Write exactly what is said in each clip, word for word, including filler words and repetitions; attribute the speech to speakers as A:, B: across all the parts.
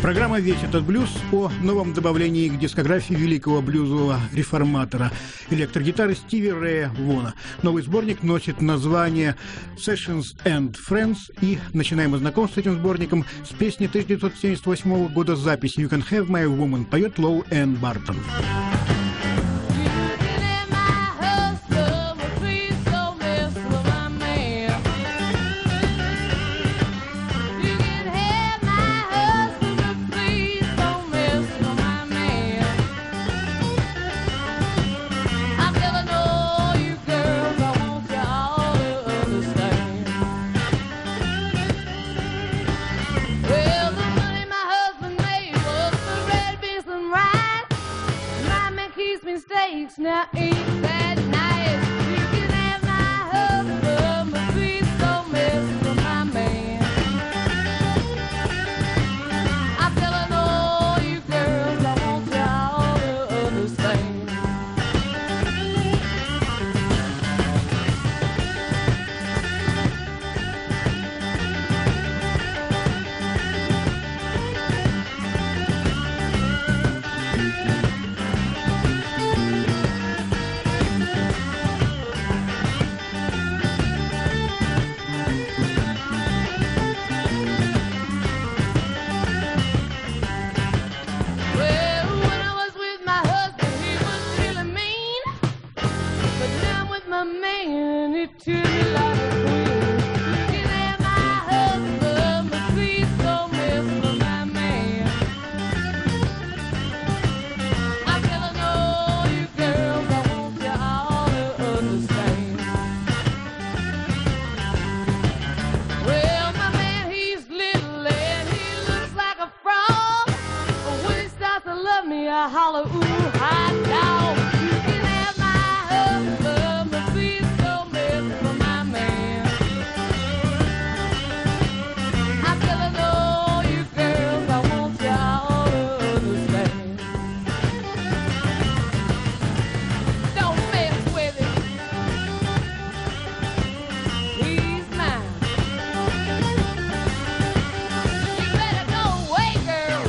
A: Программа «Весь этот блюз» о новом добавлении к дискографии великого блюзового реформатора электрогитары Стиви Рэя Вона. Новый сборник носит название «Sessions and Friends», и начинаем мы знакомство с этим сборником с песни тысяча девятьсот семьдесят восьмого года записи «You Can Have My Woman», поет Лоу Энн Бартон.
B: Now ain't that nice? You can have my husband, but please don't mess with my man. I'm telling all you girls, I want y'all to understand. I holler, ooh, hot dog. You can have my husband, but please don't mess with my man. I'm telling all you girls, I want y'all to understand. Don't mess with it. He's mine. You better go away, girl.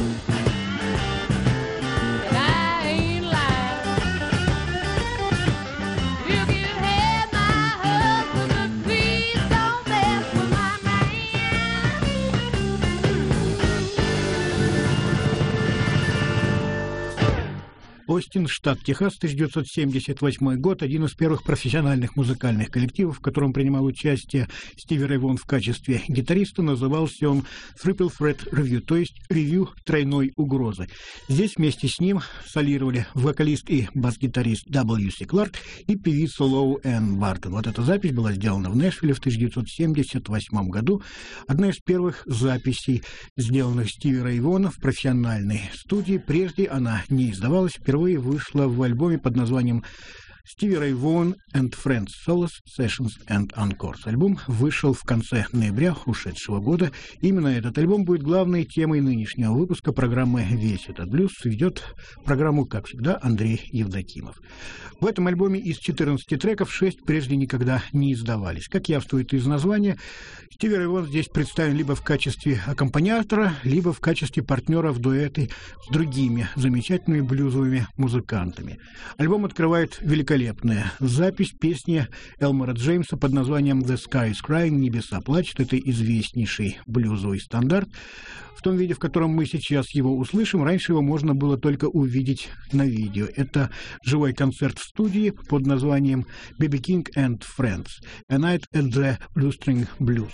A: Остин, штат Техас, тысяча девятьсот семьдесят восьмой год, один из первых профессиональных музыкальных коллективов, в котором принимал участие Стиви Рэй Вон в качестве гитариста. Назывался он Triple Threat Review, то есть ревью тройной угрозы. Здесь вместе с ним солировали вокалист и бас-гитарист дабл ю си Кларк и певица Лоу Энн Бартон. Вот эта запись была сделана в Нэшвилле в тысяча девятьсот семьдесят восьмом году. Одна из первых записей, сделанных Стиви Рэй Воном в профессиональной студии. Прежде она не издавалась, впервые вышла в альбоме под названием Stevie Ray Vaughan and Friends Solos, Sessions and Encores. Альбом вышел в конце ноября ушедшего года. Именно этот альбом будет главной темой нынешнего выпуска программы «Весь этот блюз». Ведет программу, как всегда, Андрей Евдокимов. В этом альбоме из четырнадцати треков шесть прежде никогда не издавались. Как явствует из названия, Стиви Рэй Вон здесь представлен либо в качестве аккомпаниатора, либо в качестве партнера в дуэте с другими замечательными блюзовыми музыкантами. Альбом открывает великолепная запись песни Элмора Джеймса под названием «The Sky is Crying», «Небеса плачут». Это известнейший блюзовый стандарт. В том виде, в котором мы сейчас его услышим, раньше его можно было только увидеть на видео. Это живой концерт в студии под названием «би би King and Friends – A Night at the Blue String Blues».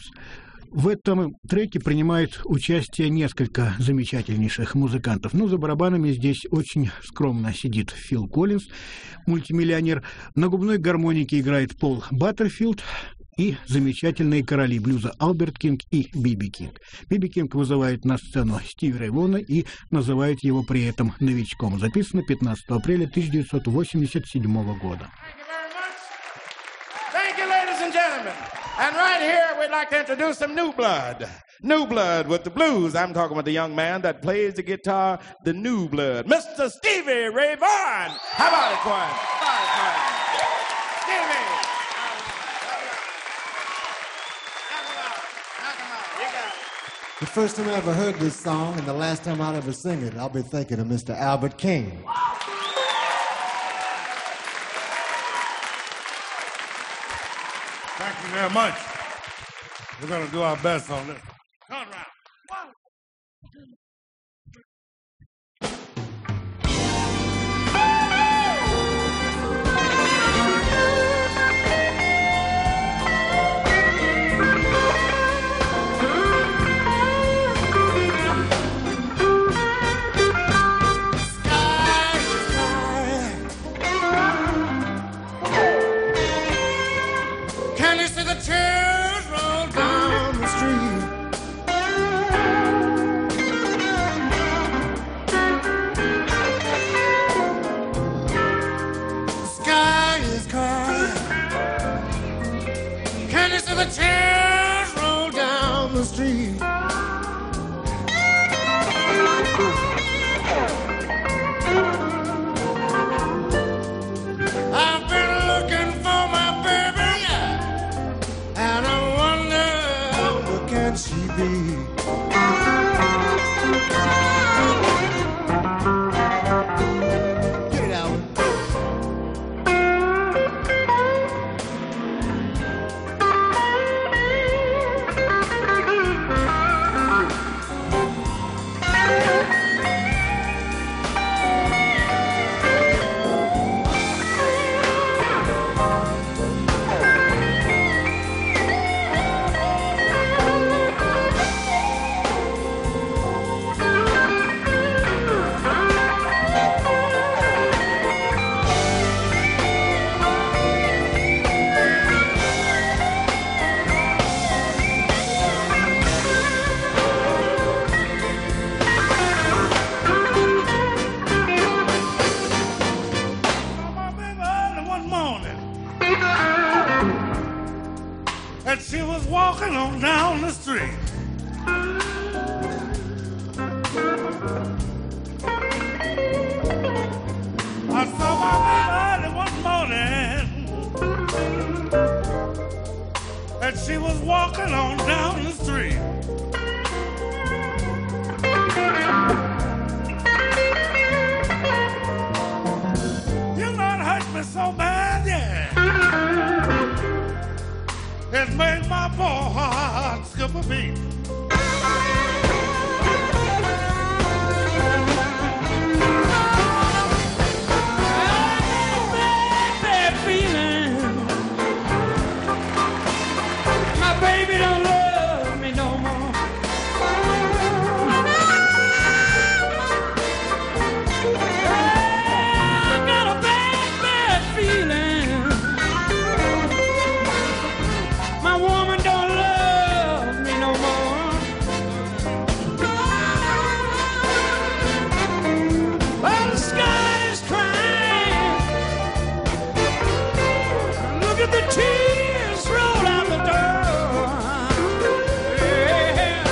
A: В этом треке принимает участие несколько замечательнейших музыкантов. Но за барабанами здесь очень скромно сидит Фил Коллинз, мультимиллионер. На губной гармонике играет Пол Баттерфилд и замечательные короли блюза Альберт Кинг и Би Би Кинг. Би Би Кинг вызывает на сцену Стиви Рэй Вона и называет его при этом новичком. Записано пятнадцатого апреля тысяча девятьсот восемьдесят седьмого года.
C: And right here, we'd like to introduce some new blood. New blood with the blues. I'm talking about the young man that plays the guitar, the new blood, Mister Stevie Ray Vaughan. How about it, choir? How about it, choir? Stevie. Knock him out. Knock him out. You got it.
D: The first time I ever heard this song and the last time I'll ever sing it, I'll be thinking of Mister Albert King.
E: Thank you very much. We're going to do our best on this. Turn around. One.
C: Tears roll down the street. The sky is crying. Can you see the tears roll down the street? I've been looking for my baby, and I wonder where can she be? Get it out.
E: And she was walking on down the street. I saw my baby one morning, and she was walking on down the street. You know it hurt me so bad, yeah. It made my poor heart skip a beat. Bad feeling. My baby don't love me no more. I got a bad, bad feeling. My woman don't love me no more. Well, the sky is crying. Look at the tears roll out the door. Yeah.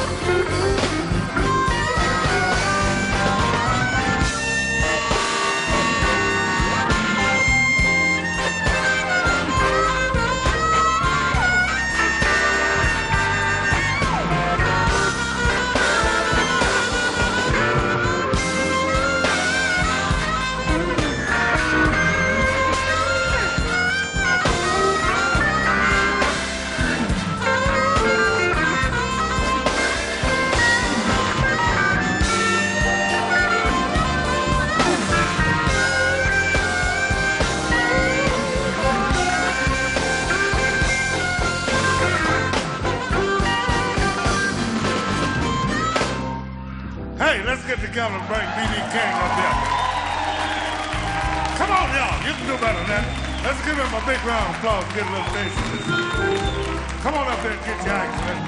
E: Hey, let's get together and bring B B King up here. Come on, y'all. You can do better than that. Let's give him a big round of applause and get a little taste of this. Come on up here and get your action ready.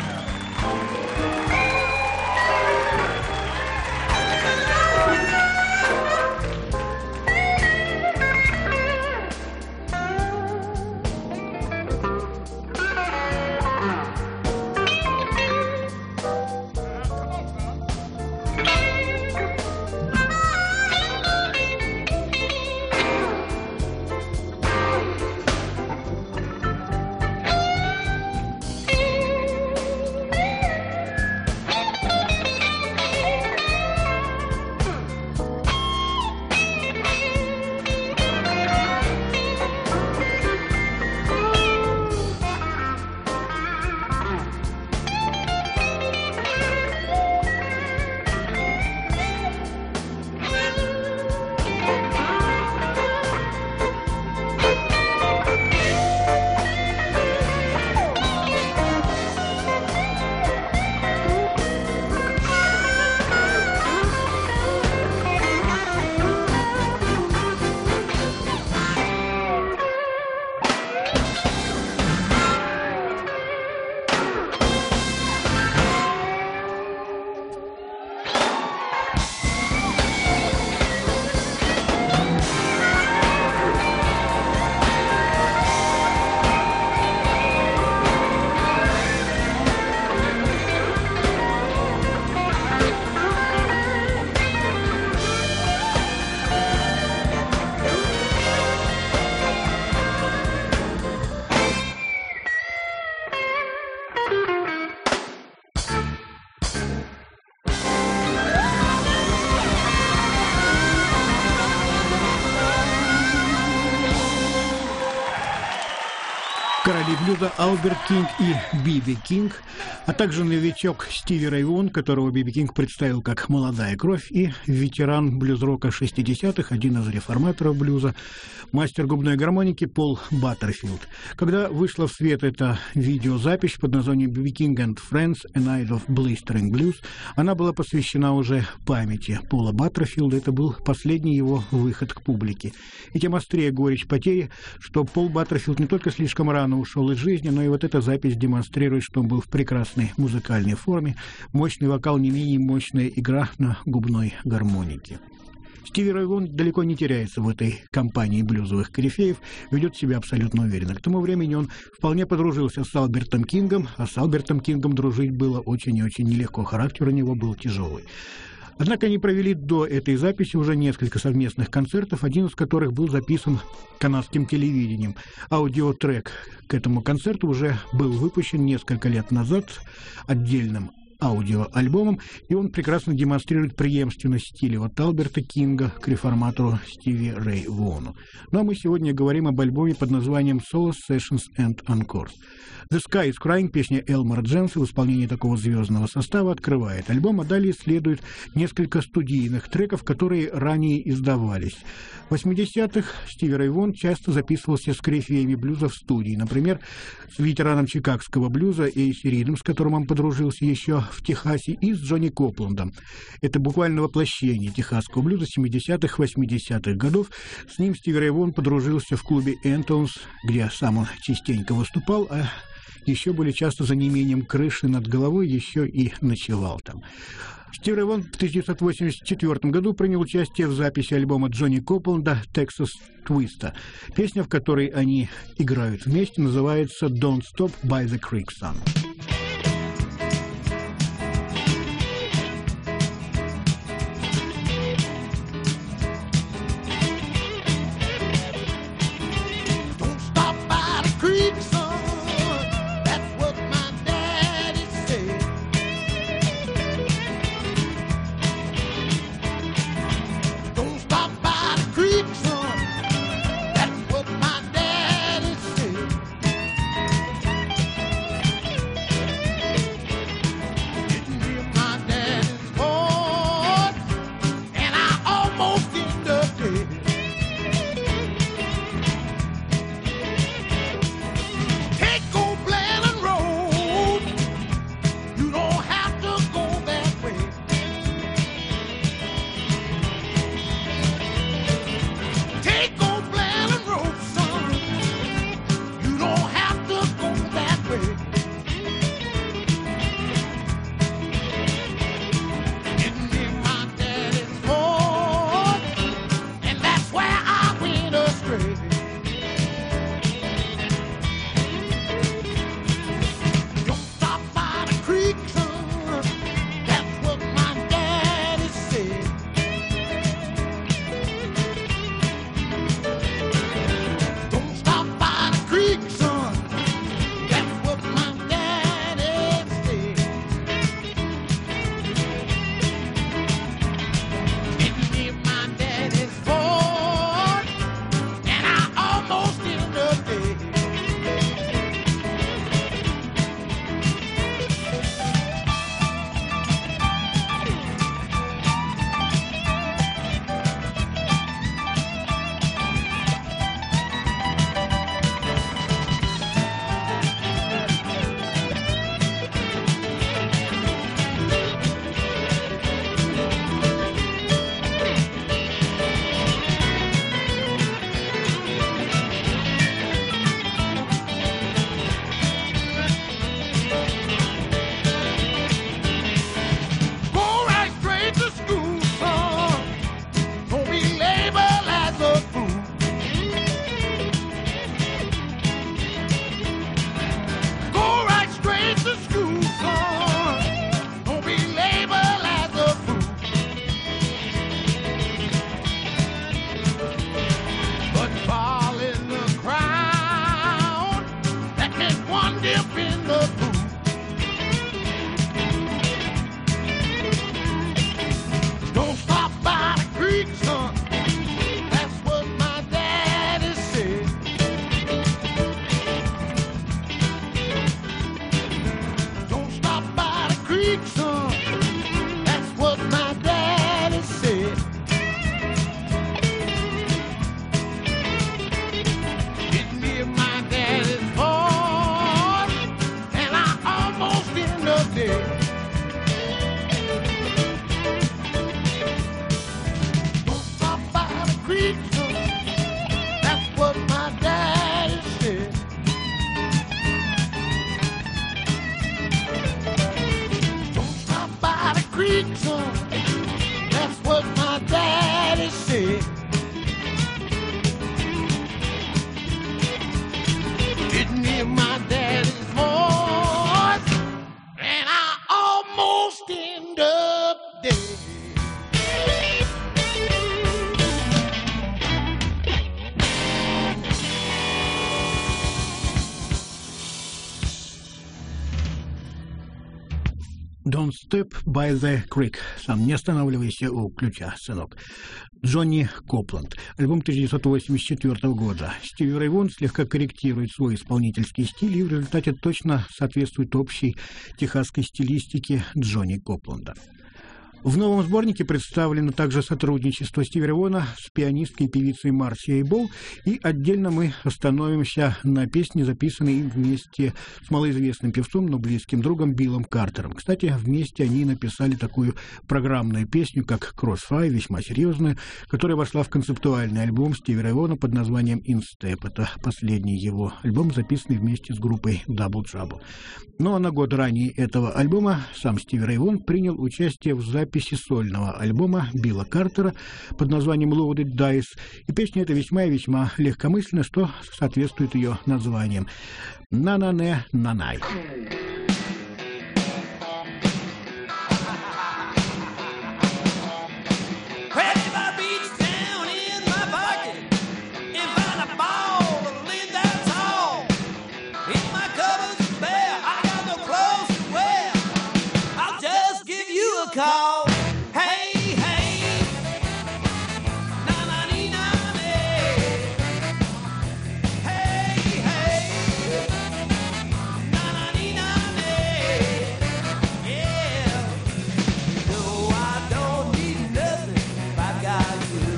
A: блюза Альберт Кинг и Биби Кинг, а также новичок Стиви Рэй Вон, которого Биби Кинг представил как «молодая кровь», и ветеран блюз-рока шестидесятых, один из реформаторов блюза, мастер губной гармоники Пол Баттерфилд. Когда вышла в свет эта видеозапись под названием «Биби Кинг and Friends: A Night of Blistering Blues», она была посвящена уже памяти Пола Баттерфилда. Это был последний его выход к публике. И тем острее горечь потери, что Пол Баттерфилд не только слишком рано ушел из жизни, но и вот эта запись демонстрирует, что он был в прекрасной музыкальной форме, мощный вокал, не менее мощная игра на губной гармонике. Стиви Рэй Вон далеко не теряется в этой компании блюзовых корифеев, ведет себя абсолютно уверенно. К тому времени он вполне подружился с Альбертом Кингом, а с Альбертом Кингом дружить было очень и очень нелегко, характер у него был тяжелый. Однако они провели до этой записи уже несколько совместных концертов, один из которых был записан канадским телевидением. Аудиотрек к этому концерту уже был выпущен несколько лет назад отдельным аудиоальбомом, и он прекрасно демонстрирует преемственность стиля от Альберта Кинга к реформатору Стиви Рэй Вону. Ну а мы сегодня говорим об альбоме под названием «Solo Sessions and Encores». «The Sky is Crying», песня Элмора Дженса в исполнении такого звездного состава, открывает альбом, а далее следует несколько студийных треков, которые ранее издавались. В восьмидесятых Стиви Рэй Вон часто записывался с корифеями блюза в студии, например, с ветераном чикагского блюза Эйси Ридом, с которым он подружился еще в Техасе, и с Джонни Копландом. Это буквально воплощение техасского блюза семидесятых-восьмидесятых годов. С ним Стиви Рэй Вон подружился в клубе «Энтонс», где сам он частенько выступал, а еще более часто за неимением крыши над головой еще и ночевал там. Стиви Рэй Вон в тысяча девятьсот восемьдесят четвёртом году принял участие в записи альбома Джонни Копланда «Texas Twista». Песня, в которой они играют вместе, называется «Don't Stop by the Creek, Son».
B: creature. That's what my daddy said. Don't stop by the creature. That's what my daddy said. Didn't hear my daddy's voice, and I almost end up dead.
A: «Don't Step by the Creek». Сам не останавливайся у ключа, сынок. Джонни Копланд. Альбом тысяча девятьсот восемьдесят четвёртого года. Стиви Рэй Вон слегка корректирует свой исполнительский стиль и в результате точно соответствует общей техасской стилистике Джонни Копланда. В новом сборнике представлено также сотрудничество Стиви Рэй Вона с пианисткой и певицей Марсией Бол, и отдельно мы остановимся на песне, записанной им вместе с малоизвестным певцом, но близким другом Биллом Картером. Кстати, вместе они написали такую программную песню, как «Crossfire», весьма серьезную, которая вошла в концептуальный альбом Стиви Рэй Вона под названием «In Step». Это последний его альбом, записанный вместе с группой Double Trouble. Ну а на год ранее этого альбома сам Стиви Рэй Вон принял участие в записи записи сольного альбома Билла Картера под названием Loaded Dice, и песня эта весьма и весьма легкомысленна, что соответствует ее названиям. «На-на-не-на-най».
B: Call. Hey, hey, na na ni na ne. Hey, hey, na na ni na ne. Yeah, no, I don't need nothing if I got you.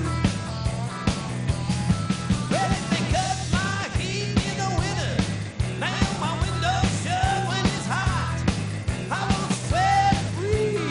B: Well, if they cut my heat in the winter, now my window's shut when it's hot. I won't sweat and breathe.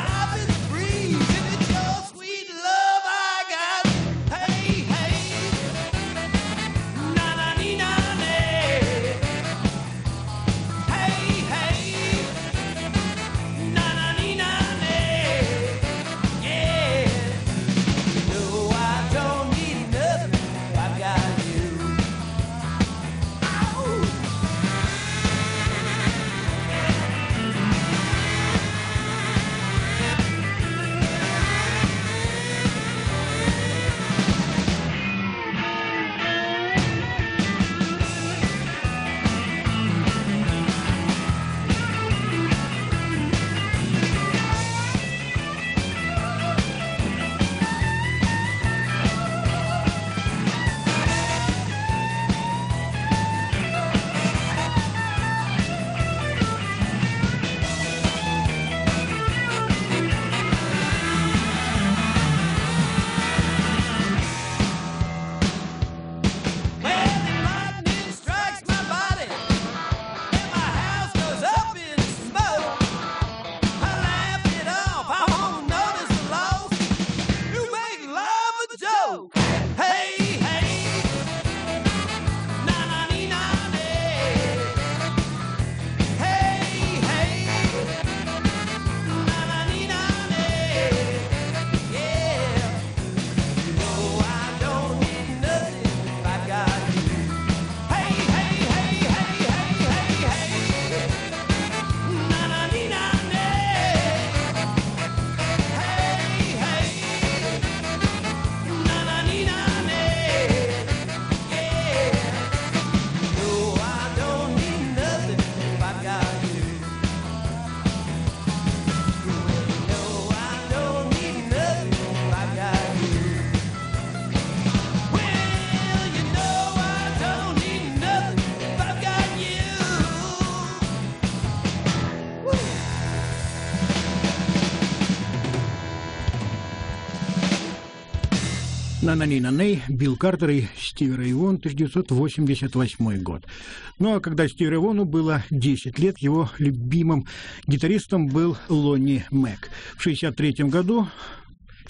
A: «На-на-ни-на-ней», Билл Картер и Стиви Рэй Вон, тысяча девятьсот восемьдесят восьмой год. Ну а когда Стиви Рэй Вону было десять лет, его любимым гитаристом был Лонни Мэг. В шестьдесят третьем году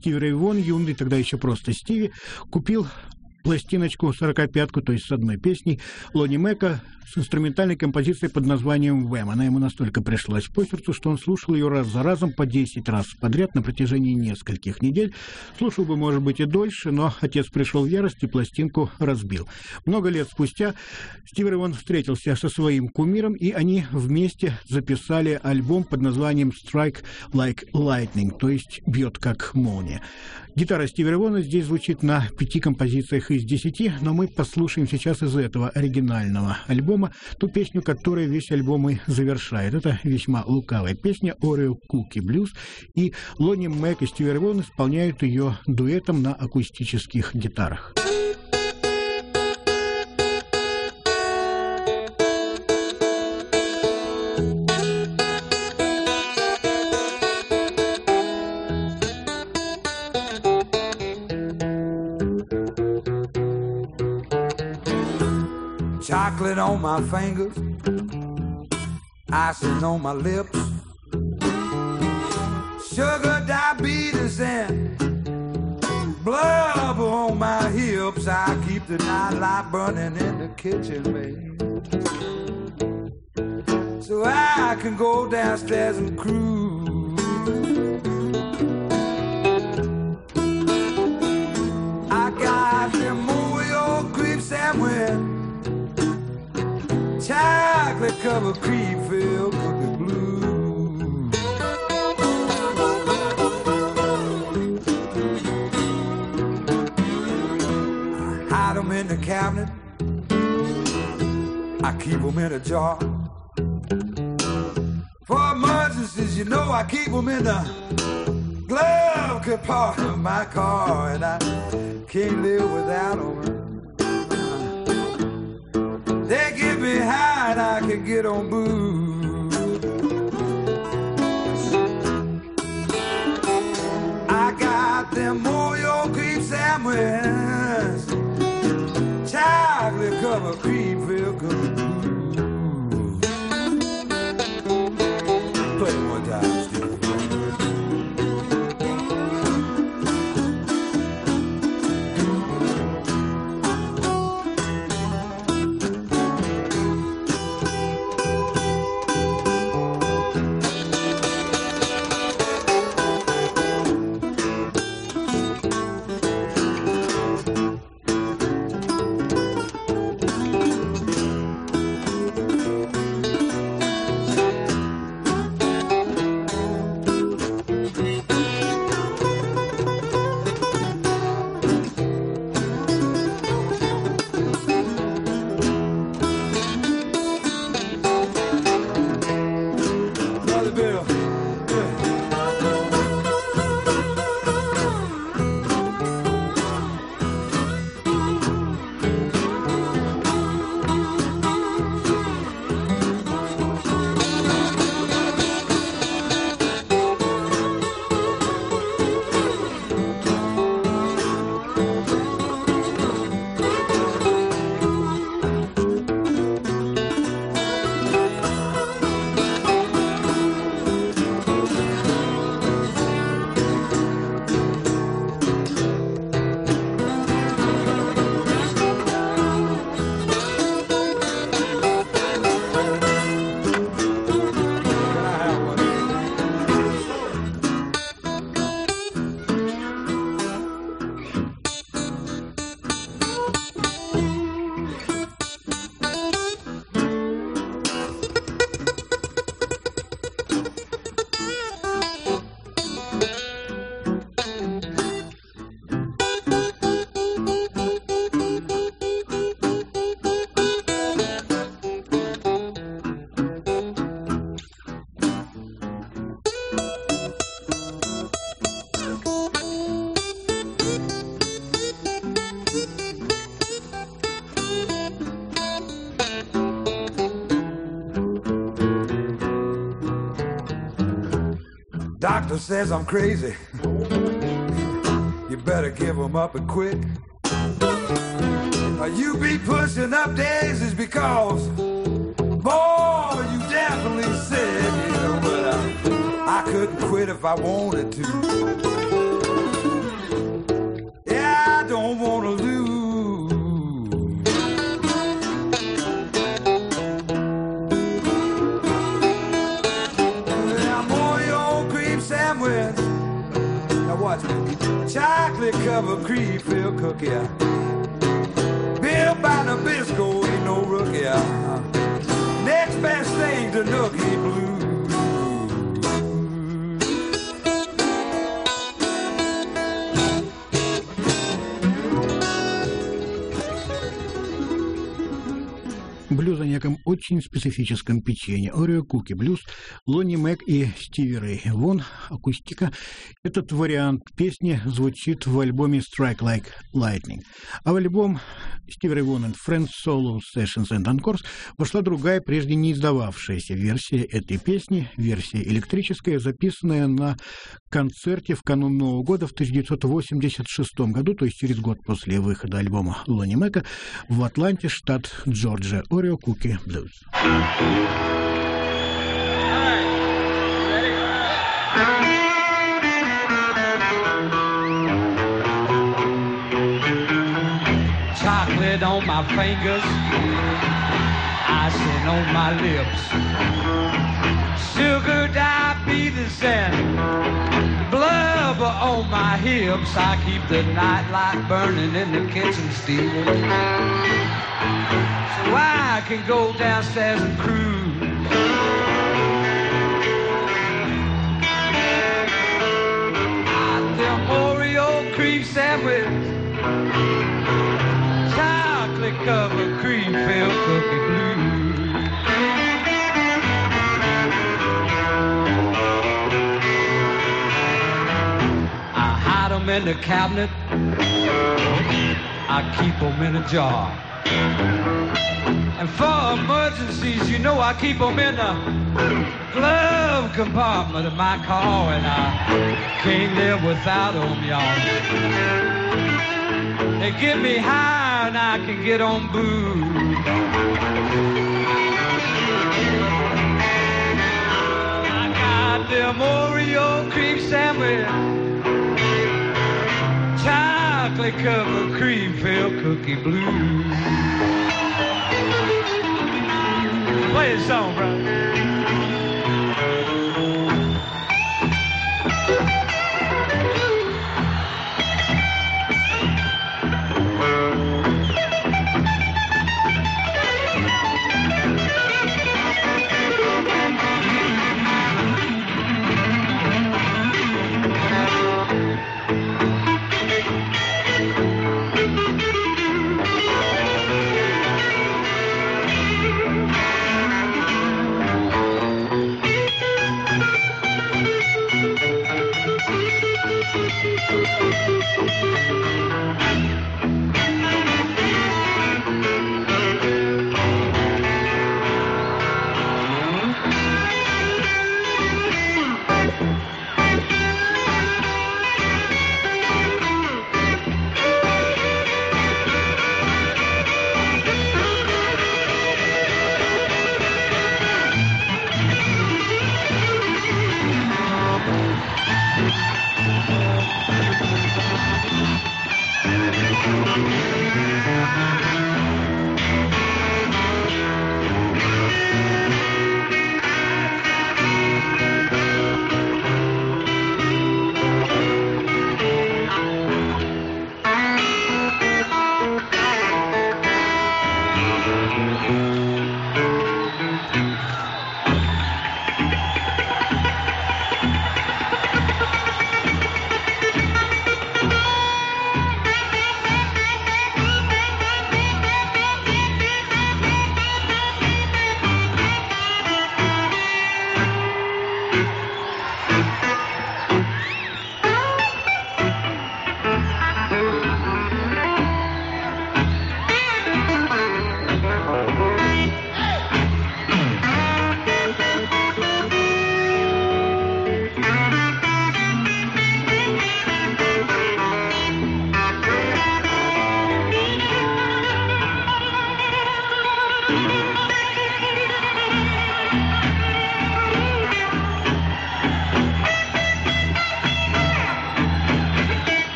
A: Стиви Рэй Вон, юный, тогда еще просто Стиви, купил пластиночку сорокопятку, то есть с одной песней Лони Мэка с инструментальной композицией под названием «Вэм». Она ему настолько пришлась по сердцу, что он слушал ее раз за разом по десять раз подряд на протяжении нескольких недель. Слушал бы, может быть, и дольше, но отец пришел в ярость и пластинку разбил. Много лет спустя Стиви Рэй Вон встретился со своим кумиром, и они вместе записали альбом под названием «Strike Like Lightning», то есть «Бьет как молния». Гитара Стиви Рэй Вона здесь звучит на пяти композициях из десяти, но мы послушаем сейчас из этого оригинального альбома ту песню, которая весь альбом и завершает. Это весьма лукавая песня «Орео Куки Блюз», и Лони Мэк и Стиви Рэй Вон исполняют ее дуэтом на акустических гитарах.
F: Chocolate on my fingers, icing on my lips, sugar, diabetes, and blubber on my hips. I keep the nightlight burning in the kitchen, babe, so I can go downstairs and cruise. I got them Oreo creep sandwich, chocolate covered cream filled cookie blue. I hide them in the cabinet, I keep them in a jar. For emergencies, you know I keep them in the glove compartment of my car, and I can't live without them. They get me high and I can get on booze. I got them Oreo cream sandwiches, chocolate covered cream filled cookie blue. Play it one time, Steve. Doctor says I'm crazy. You better give him up and quick. Uh, you be pushing up daisies because, boy, you definitely sick, you know, but uh, I couldn't quit if I wanted to. watch me. Chocolate covered cream filled cookie. Bill by Nabisco ain't no rookie. Next best thing to Nookie Blue.
A: Блюз о неком очень специфическом печенье. Орео Куки Блюз, Лонни Мэг и Стиви Рэй Вон. Акустика. Этот вариант песни звучит в альбоме Strike Like Lightning. А в альбом Стиви Рэй Вон and Friends Solo Sessions and Encores вошла другая, прежде не издававшаяся версия этой песни, версия электрическая, записанная на концерте в канун Нового года в тысяча девятьсот восемьдесят шестом году, то есть через год после выхода альбома Лонни Мэка, в Атланте, штат Джорджия. Орео Куки Блюз.
G: Chocolate on my fingers, icing on my lips, sugar diabetes and blubber on my hips. I keep the night light burning in the kitchen steaming, so I can go downstairs and cruise. Them Oreo cream sandwich, chocolate covered cream filled cookie blue. I hide them in the cabinet, I keep them in a jar. And for emergencies, you know I keep them in the glove compartment of my car, and I can't live without them, y'all. They get me high and I can get on booze. I got them Oreo cream sandwich, chocolate covered cream filled cookie blue. Play a song, bro.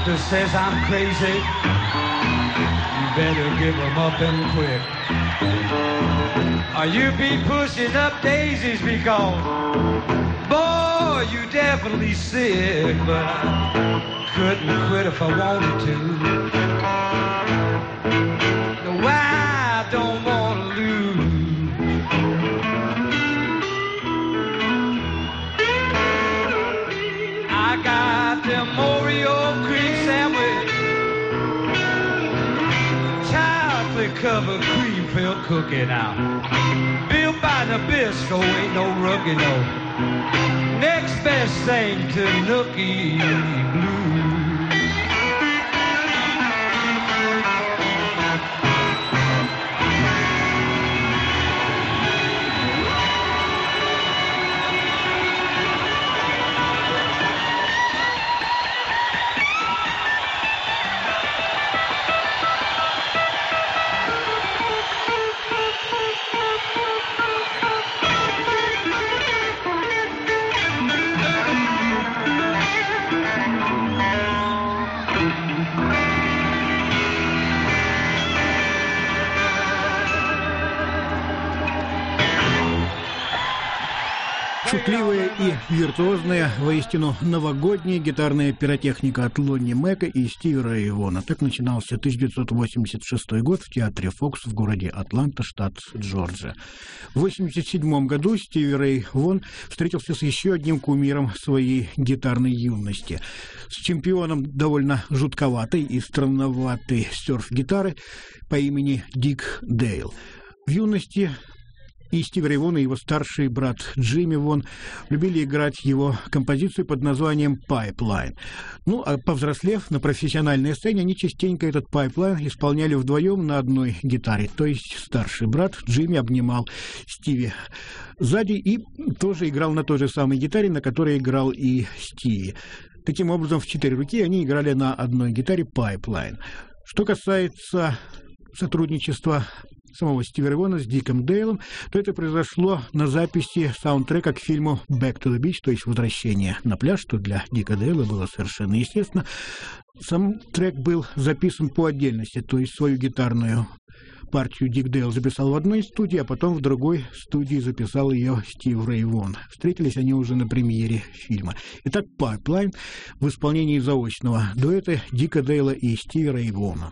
G: doctor says I'm crazy. You better give him up and quick. Or you be pushing up daisies because, boy, you definitely sick. But I couldn't quit if I wanted to. No, I don't want to lose. I got them Oreo cream sandwich, chocolate covered cream filled cookie now. Built by Nabisco, ain't no rookie, no. Next best thing to Nookie Blue.
A: Шутливая и виртуозная, воистину новогодняя гитарная пиротехника от Лонни Мэка и Стиви Рэя Вона. Так начинался тысяча девятьсот восемьдесят шестой год в театре «Фокс» в городе Атланта, штат Джорджия. В восемьдесят седьмом году Стиви Рэй Вон встретился с еще одним кумиром своей гитарной юности. С чемпионом довольно жутковатой и странноватой серф-гитары по имени Дик Дейл. В юности и Стиви Рэй Вон, и его старший брат Джимми Вон любили играть его композицию под названием «Pipeline». Ну, а повзрослев на профессиональной сцене, они частенько этот «Pipeline» исполняли вдвоем на одной гитаре. То есть старший брат Джимми обнимал Стиви сзади и тоже играл на той же самой гитаре, на которой играл и Стиви. Таким образом, в четыре руки они играли на одной гитаре «Pipeline». Что касается сотрудничества самого Стиви Рэй Вона с Диком Дейлом, то это произошло на записи саундтрека к фильму «Back to the Beach», то есть «Возвращение на пляж», что для Дика Дейла было совершенно естественно. Сам трек был записан по отдельности, то есть свою гитарную партию Дик Дейл записал в одной студии, а потом в другой студии записал ее Стиви Рэй Вон. Встретились они уже на премьере фильма. Итак, «Pipeline» в исполнении заочного дуэта Дика Дейла и Стиви Рэй Вона.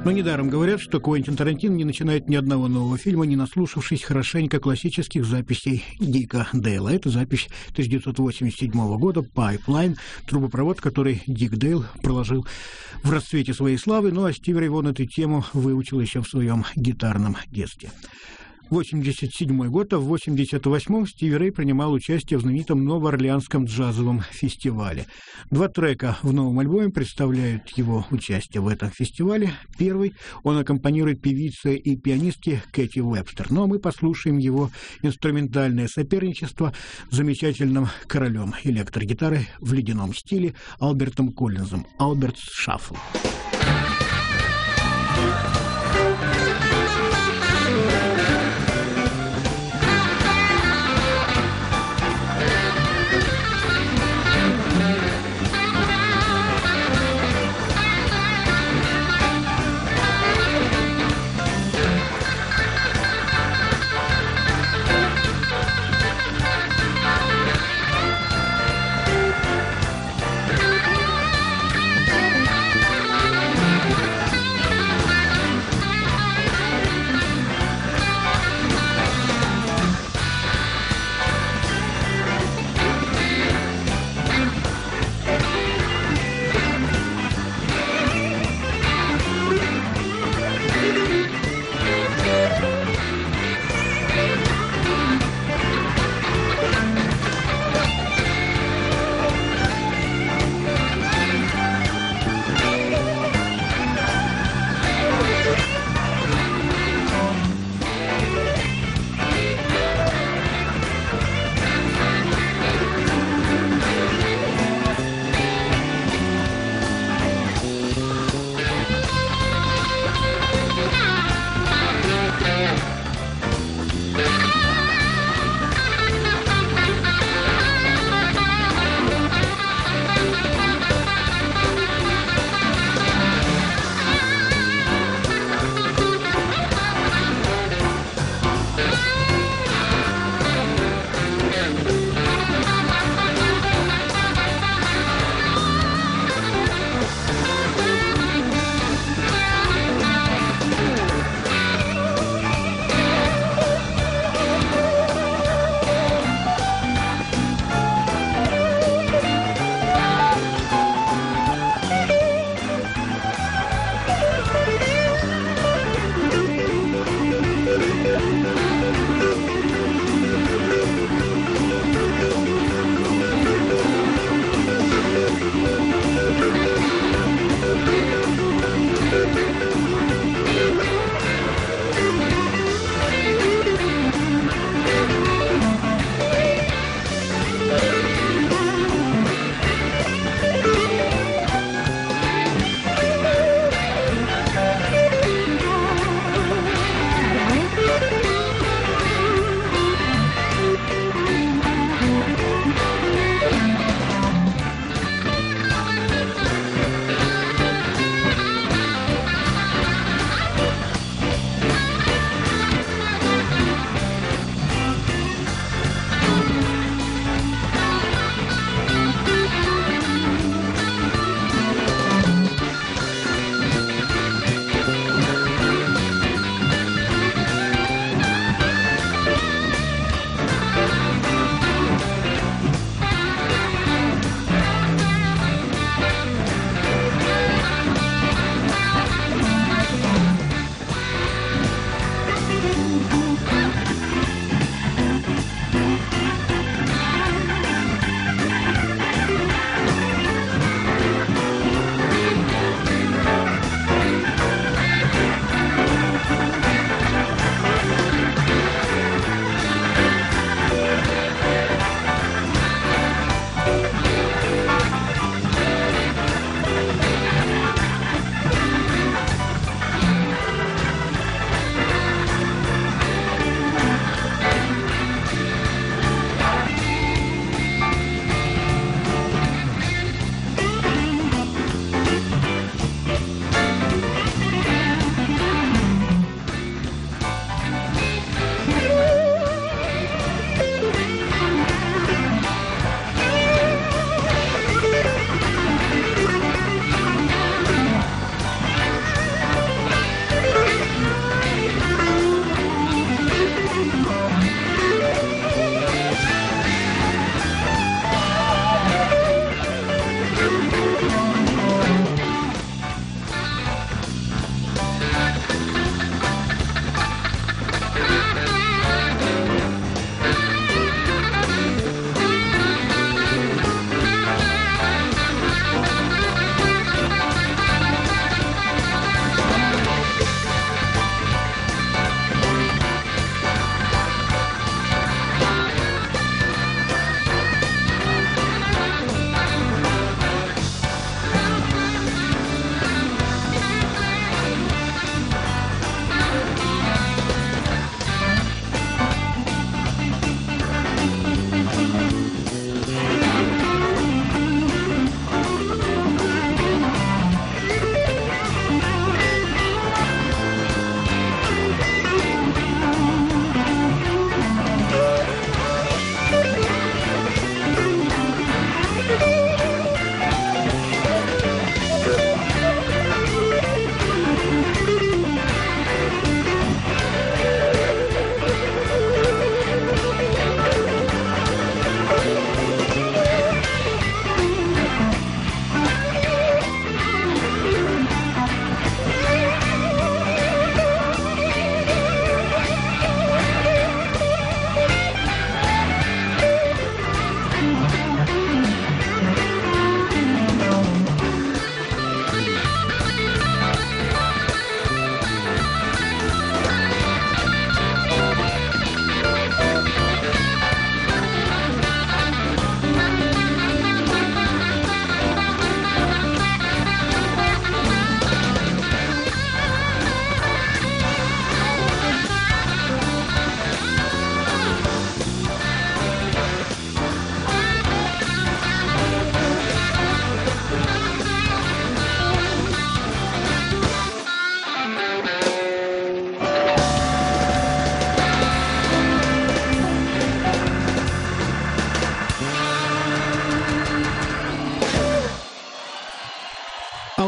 A: Но недаром говорят, что Квентин Тарантино не начинает ни одного нового фильма, не наслушавшись хорошенько классических записей Дика Дейла. Это запись тысяча девятьсот восемьдесят седьмого года «Pipeline», трубопровод, который Дик Дейл проложил в расцвете своей славы, ну а Стиви Рэй Вон эту тему выучил еще в своем гитарном детстве. восемьдесят седьмой год, а в восемьдесят восьмом Стиви Рэй принимал участие в знаменитом Новоорлеанском джазовом фестивале. Два трека в новом альбоме представляют его участие в этом фестивале. Первый он аккомпанирует певице и пианистке Кэти Уэбстер. Ну а мы послушаем его инструментальное соперничество с замечательным королем электрогитары в ледяном стиле Альбертом Коллинзом. Альберт's Shuffle.
B: Thank you.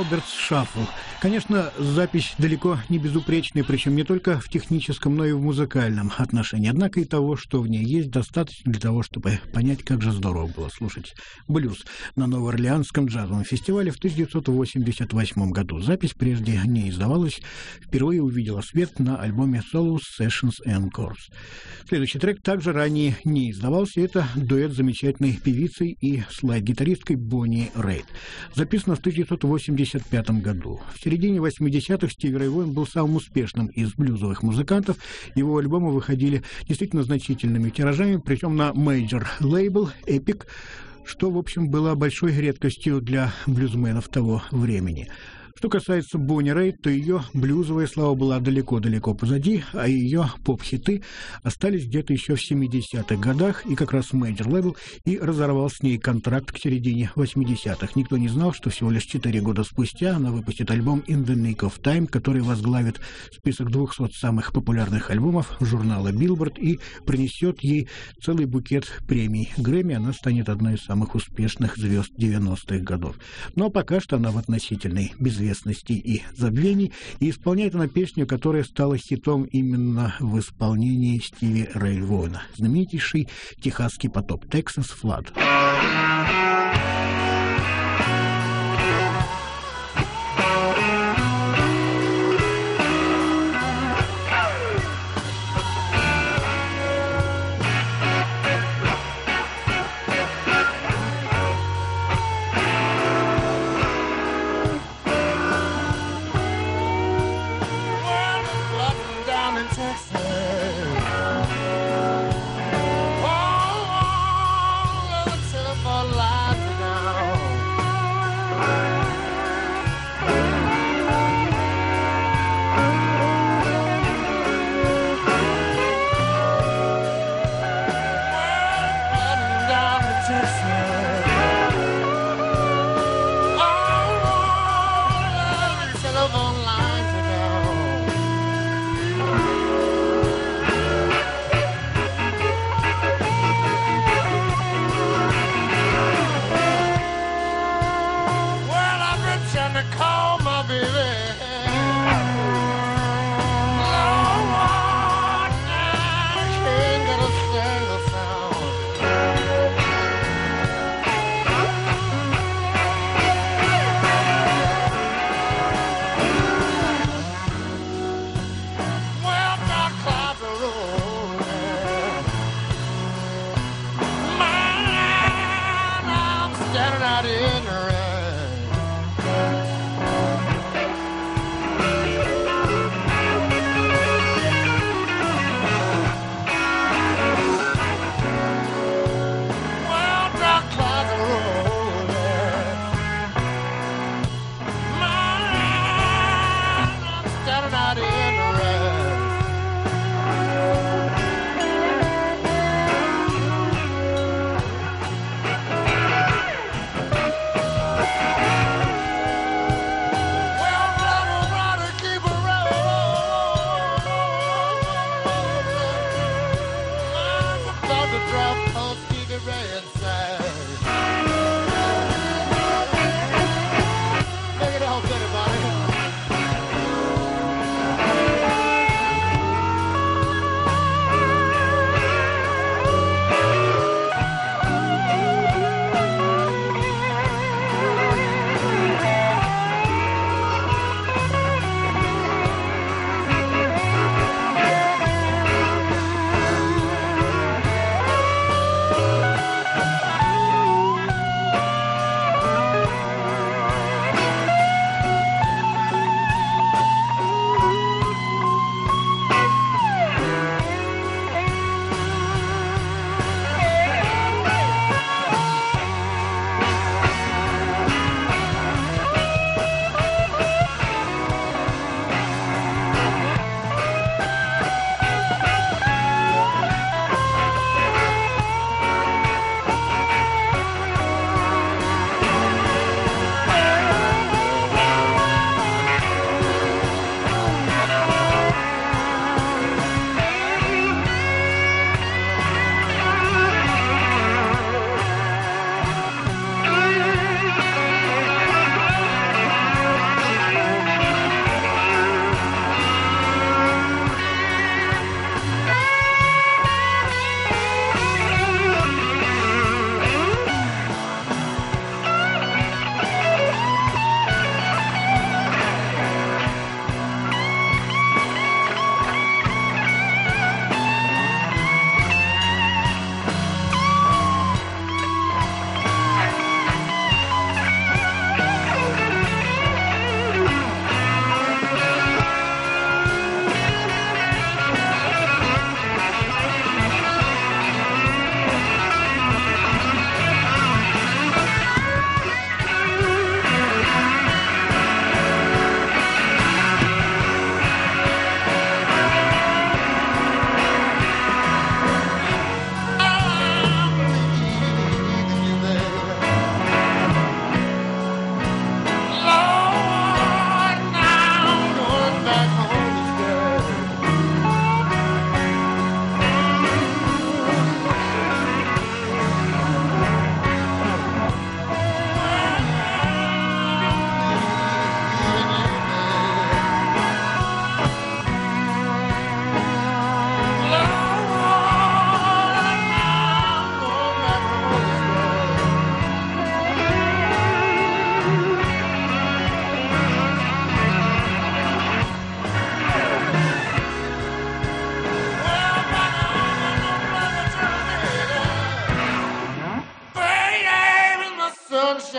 A: Альбертс Шаффл. Конечно, запись далеко не безупречная, причем не только в техническом, но и в музыкальном отношении. Однако и того, что в ней есть, достаточно для того, чтобы понять, как же здорово было слушать блюз на Новоорлеанском джазовом фестивале в тысяча девятьсот восемьдесят восьмом году. Запись прежде не издавалась, впервые увидела свет на альбоме Solos Sessions Encores. Следующий трек также ранее не издавался. Это дуэт с замечательной певицей и слайд-гитаристкой Бонни Рейд. Записано в тысяча девятьсот восемьдесят пятом году. В середине восьмидесятых Стиви Рэй Вон был самым успешным из блюзовых музыкантов. Его альбомы выходили действительно значительными тиражами, причем на мейджор лейбл Epic, что, в общем, было большой редкостью для блюзменов того времени. Что касается Бонни Рейд, то ее блюзовая слава была далеко-далеко позади, а ее поп-хиты остались где-то еще в семидесятых годах, и как раз мейджор лейбл и разорвал с ней контракт к середине восьмидесятых. Никто не знал, что всего лишь четыре года спустя она выпустит альбом «In the Nick of Time», который возглавит список двухсот самых популярных альбомов журнала Billboard и принесет ей целый букет премий Грэмми. Она станет одной из самых успешных звезд девяностых годов. Но пока что она в относительной безвестности и забвений, и исполняет она песню, которая стала хитом именно в исполнении Стиви Рэй Вона. Знаменитейший техасский потоп «Texas Flood».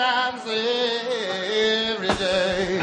H: times every day.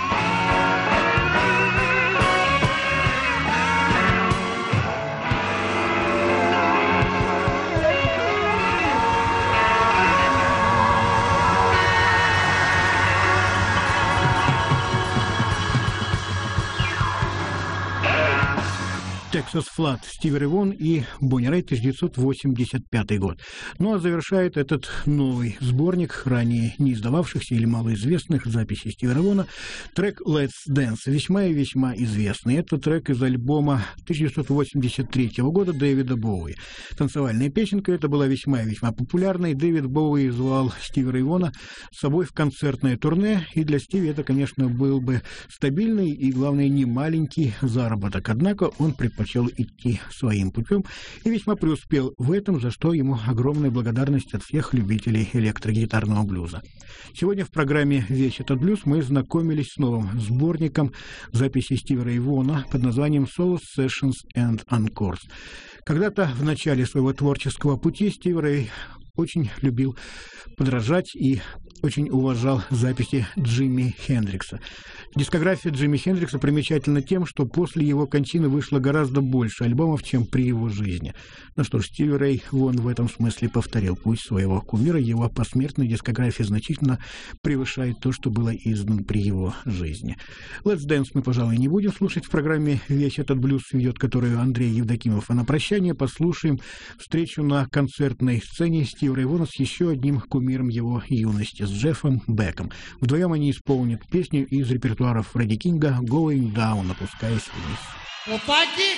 A: Texas Flood, Стиви Рэй Вон и Бонни Райт, тысяча девятьсот восемьдесят пятый год. Ну а завершает этот новый сборник ранее не издававшихся или малоизвестных записей Стиви Рэй Вона трек «Let's Dance», весьма и весьма известный. Это трек из альбома тысяча девятьсот восемьдесят третьего года Дэвида Боуи. Танцевальная песенка эта была весьма и весьма популярной. Дэвид Боуи звал Стиви Рэй Вона с собой в концертное турне, и для Стиви это, конечно, был бы стабильный и, главное, не маленький заработок. Однако он предпочитал хотел идти своим путем и весьма преуспел в этом, за что ему огромная благодарность от всех любителей электрогитарного блюза. Сегодня в программе «Весь этот блюз» мы знакомились с новым сборником записей Стиви Рэй Вона под названием «Solo Sessions and Encores». Когда-то в начале своего творческого пути Стиви Рэй очень любил подражать и очень уважал записи Джимми Хендрикса. Дискография Джимми Хендрикса примечательна тем, что после его кончины вышло гораздо больше альбомов, чем при его жизни. Ну что ж, Стиви Рэй Вон в этом смысле повторил путь своего кумира. Его посмертная дискография значительно превышает то, что было издано при его жизни. Let's Dance мы, пожалуй, не будем слушать в программе «Весь этот блюз», ведет которую Андрей Евдокимов. А на прощание послушаем встречу на концертной сцене Стиви Рэй Вона с еще одним кумиром его юности, с Джеффом Беком. Вдвоем они исполнят песню из репертуара Фредди Кинга «Going Down», опускаясь вниз.
H: Well, thank you.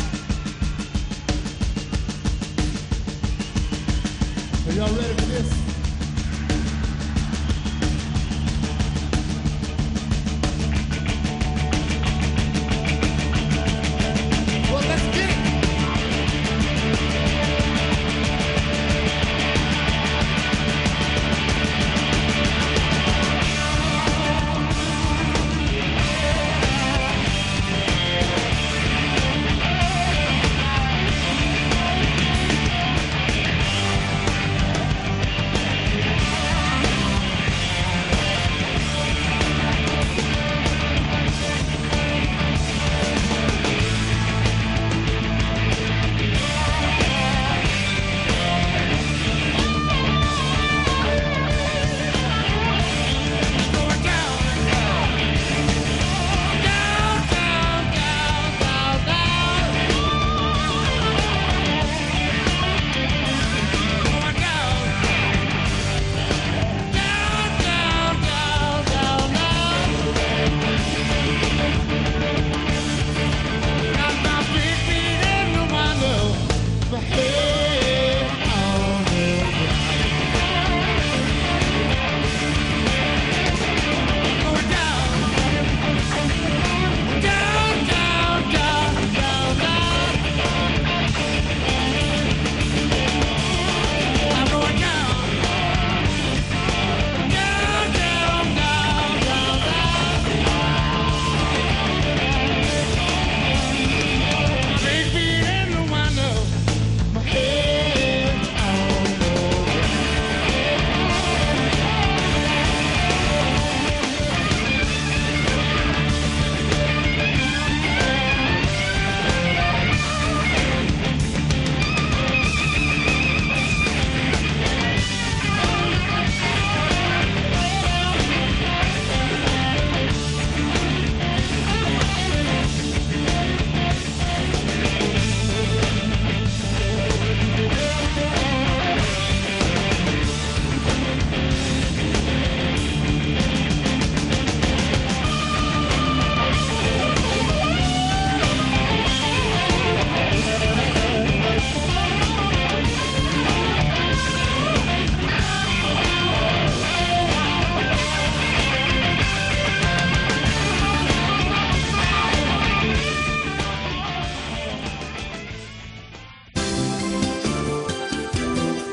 H: Are y'all ready for this?